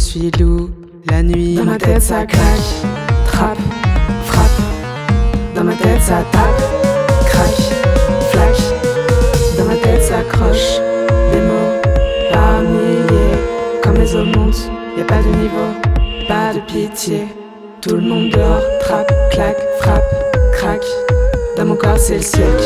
suis loup, la nuit. Dans ma tête ça claque, trappe, frappe. Dans ma tête ça tape, craque, flaque. Dans ma tête ça croche, des mots par milliers. Comme les eaux montent, y'a pas de niveau, pas de pitié. Tout le monde dehors, trappe, claque, frappe, craque. Dans mon corps c'est le siècle.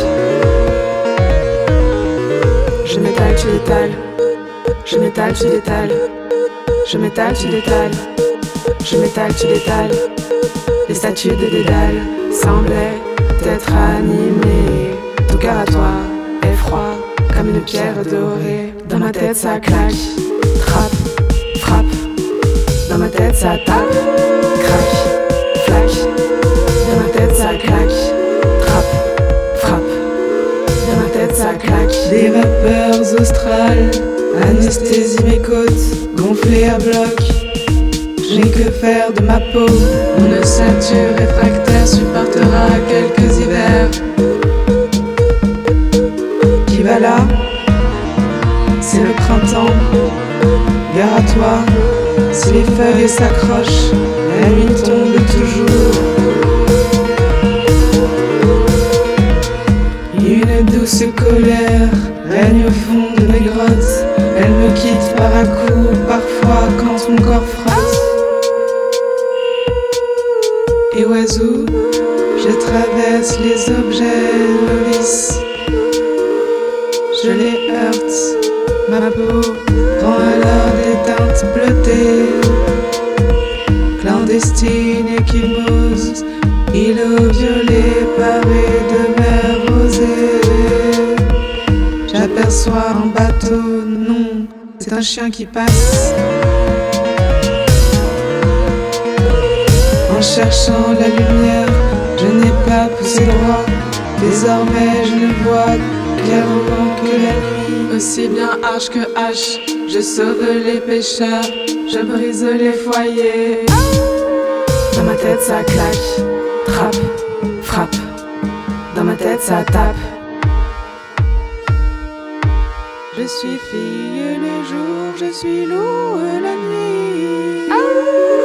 Je m'étale, tu détales. Je m'étale, tu détales. Je m'étale, tu détales. Je m'étale, tu détales. Les statues de Dédale semblaient être animées. Ton cœur à toi est froid comme une pierre dorée. Dans ma tête ça claque, trappe, frappe. Dans ma tête ça tape, craque, flaque. Dans ma tête ça claque, trappe, frappe. Dans ma tête ça claque. Des vapeurs australes anesthésie mes côtes, gonflées à bloc. Je n'ai que faire de ma peau. Mon ossature réfractaire supportera quelques hivers. Qui va là? C'est le printemps. Gare à toi, si les feuilles s'accrochent, la nuit tombe toujours. Une douce colère règne au fond de mes grottes. Elle me quitte par à coups, parfois quand mon corps frotte. Et oiseau, je traverse les objets novices. Je les heurte, ma peau prend alors des teintes bleutées. Clandestine échymose, îlot violet pavé de mer rosée. J'aperçois un bateau, non, c'est un chien qui passe. En cherchant la lumière, je n'ai pas poussé droit. Désormais je ne vois clairement que la nuit. Aussi bien H que H, je sauve les pêcheurs, je brise les foyers. Dans ma tête ça claque, trappe, frappe. Dans ma tête ça tape. Je suis fille le jour, je suis loup la nuit.